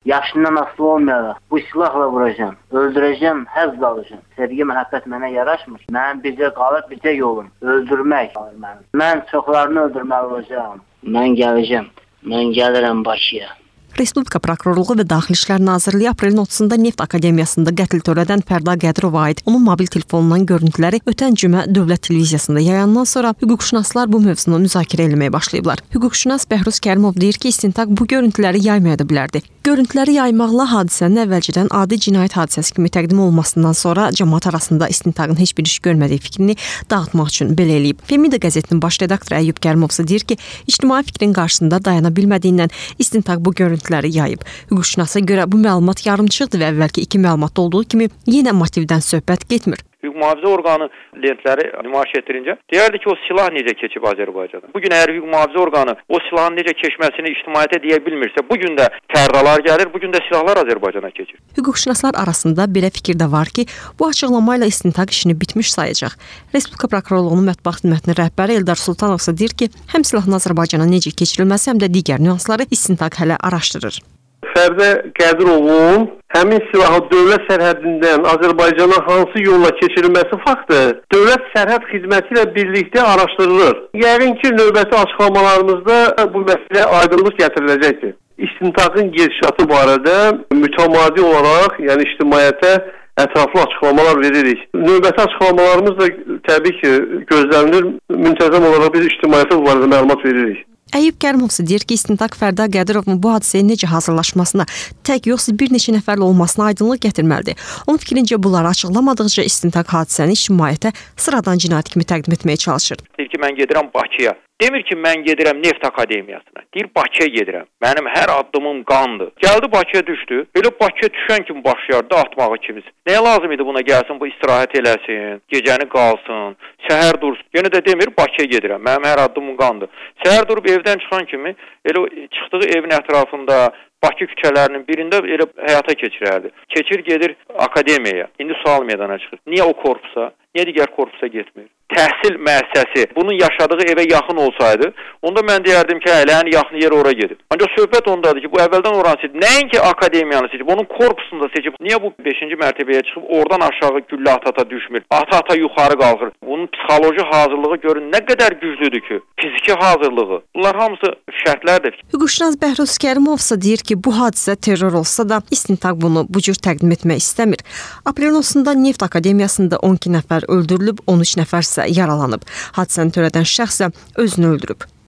Yaşından asılı olmayaraq bu silahla vuracağım, öldürəcəm, həzz alacağım. Sevgi, məhəbbət mənə yaraşmır. Mənim bircə qalır, bircə yolum. Öldürmək qalır mənim. Mən çoxlarını öldürməli olacağım. Mən gələcəm. Mən gəlirəm Bakıya. Respublika Prokurorluğu və Daxili İşlər Nazirliyi aprelin 30-da Neft Akademiyasında qətl törədən Fərda Qədirova aid onun mobil telefonundan görüntüləri ötən cümə Dövlət Televiziyasında yayandan sonra hüquqşünaslar bu mövzunu müzakirə etməyə başlayıblar. Hüquqşünas Bəhruz Kərimov deyir ki, istintaq bu görüntüləri yaymaya da bilərdi. Görüntüləri yaymaqla hadisənin əvvəlcədən adi cinayət hadisəsi kimi təqdim olmasından sonra cəmaət arasında istintaqın heç bir iş görmədiyi fikrini dağıtmaq üçün belə eləyib. Femida qəzetinin baş redaktoru Əyyub Kərimov isə deyir ki, ictimai fikrin qarşısında dayana bilmədiyindən istintaq bu görüntüləri yayıb. Hüquqşünasa görə bu məlumat yarımçıqdır və əvvəlki iki məlumatda olduğu kimi yenə motivdən söhbət getmir. Hüquq mühafizə orqanı lentləri nümayiş etdirincə deyərdi ki, o silah necə keçib Azərbaycana. Bugün əgər hüquq mühafizə orqanı o silahın necə keçməsini ictimaiyyətə deyə bilmirsə, bugün də fərdalar gəlir, bugün də silahlar Azərbaycana keçir. Hüquqşünaslar arasında belə fikir də var ki, bu açıqlamayla istintaq işini bitmiş sayacaq. Respublika Prokurorluğunun mətbuat xidmətinin rəhbəri Eldar Sultanov isə deyir ki, həm silahın Azərbaycana necə keçirilməsi, həm də digər nüansları istintaq hələ araşdırır. Fərdə Qədirovun həmin silahı dövlət sərhədindən Azərbaycana hansı yolla keçirilməsi faktı dövlət sərhəd xidməti ilə birlikdə araşdırılır. Yəqin ki, növbəti açıqlamalarımızda bu məsələ aydınlıq gətiriləcəkdir. İstintaqın gedişatı barədə mütəmadi olaraq, yəni ictimaiyyətə ətraflı açıqlamalar veririk. Növbəti açıqlamalarımız da təbii ki, gözlənilir. Müntəzəm olaraq biz ictimaiyyətə bu barədə məlumat veririk. Əyyub Kərimov isə deyir ki, istintaq Fərda Qədirovun bu hadisəyə necə hazırlaşmasına, tək yoxsa bir neçə nəfərlə olmasına aydınlıq gətirməlidir. Onun fikrincə bunları açıqlamadıqca istintaq hadisəni ictimaiyyətə sıradan cinayət kimi təqdim etməyə çalışır. Deyir ki, mən gedirəm Bakıya. Demir ki, mən gedirəm Neft Akademiyasına. Deyir, Bakıya gedirəm. Mənim hər addımım qandır. Gəldi Bakıya düşdü. Belə Bakıya düşən kimi başlayardı atmağı kimiz. Nəyə lazım idi buna gəlsin, bu istirahət eləsin, gecəni qalsın, səhər dursun. Yenə də demir, Bakıya gedirəm. Mənim hər addımım qandır. Səhər durub evdən çıxan kimi elə çıxdığı evin ətrafında Bakı küçələrinin birində elə həyata keçirərdi. Keçir, gedir akademiyaya. İndi sual meydana çıxır. Niyə o korpusa, niyə digər korpusa getmir? Təhsil müəssisəsi bunun yaşadığı evə yaxın olsaydı, onda mən deyərdim ki, ələn yaxın yer ora gedib. Ancaq söhbət ondadır ki, bu əvvəldən oranı seçib, nəinki akademiyanı seçib, onun korpusunu da seçib. Niyə bu 5-ci mərtəbəyə çıxıb, oradan aşağı güllə ata düşmür, ata yuxarı qalxır. Bunun psixoloji hazırlığı görün nə qədər güclüdür ki, fiziki hazırlığı. Bunlar hamısı şərtlərdir. Hüquqşünas Bəhruz Kərimov isə deyir ki, bu hadisə terror olsa da istintaq bunu bu cür təqdim etmək istəmir. Aprelin 10-da Neft Akademiyasında 12 nəfər öldürülüb, 13 nəfər isə yaralanıb. Hadisəni törədən şəxs özünü öldürüb.